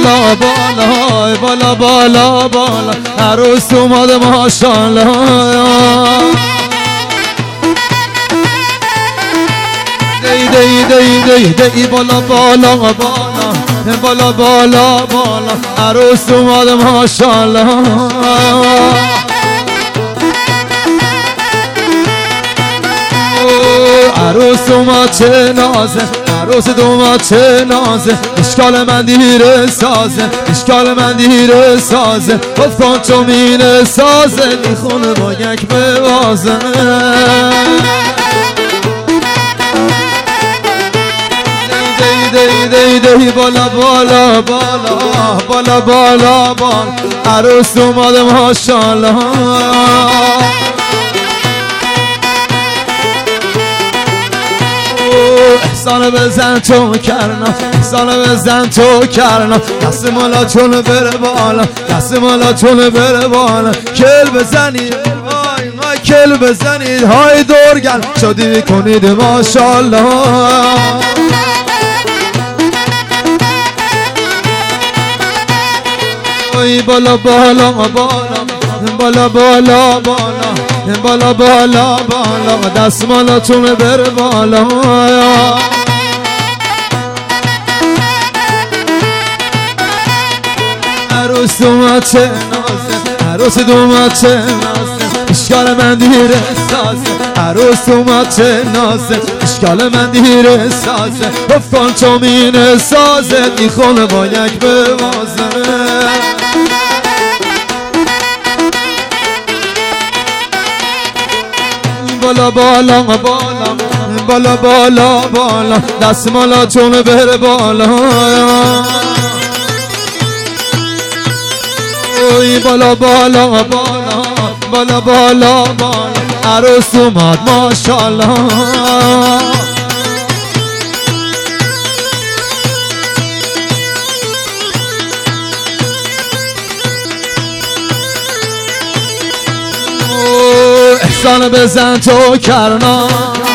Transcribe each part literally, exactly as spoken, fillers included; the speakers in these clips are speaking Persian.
بالا بالا بالا بالا بالا عروس اومده ماشاءالله دی دی دی دی دی بالا بالا بالا بالا بالا بالا عروس اومده ماشاءالله عروس اومد چه نازه عروس اومد چه نازه اشکال من دیره سازه اشکال من دیره سازه گفتم تو مینه سازه میخونه با یک بوازه دی دی دی بالا بالا بالا بالا بالا بالا عروس اومده ماشاءالله احسان بزن تو کرنا احسان بزن تو کرنا دست مالا چون بره بالا دست مالا چون بره بالا کل بزنید آی آی کل بزنید های دورگل شادی کنید ماشاءالله بالا بالا بالا بالا بالا بالا بالا بالا بالا دست مالاتون بره بالا عروس اومد چه نازه عروس اومد چه نازه اشکال من دیره سازه عروس اومد چه نازه اشکال من دیره سازه گفتم تو مینه سازه میخونه با یک بوازه بالا بالا بالا بالا بالا بالا دست مالا چون بره بالا اوی بالا بالا بالا بالا بالا بالا عروس اومد ماشاءالله احسان بزن تو کرنا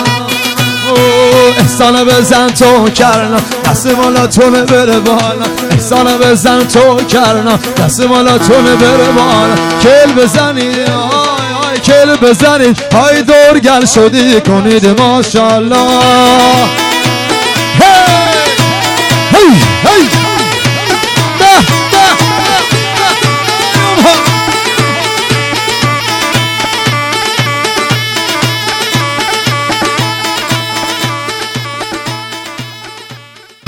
احسان بزن تو کرنا دست مالاتون بره بالا احسان بزن تو کرنا دست مالاتون بره بالا کل بزنید آی آی کل بزنید های دورگل شدی کنید ماشاءالله هی هی هی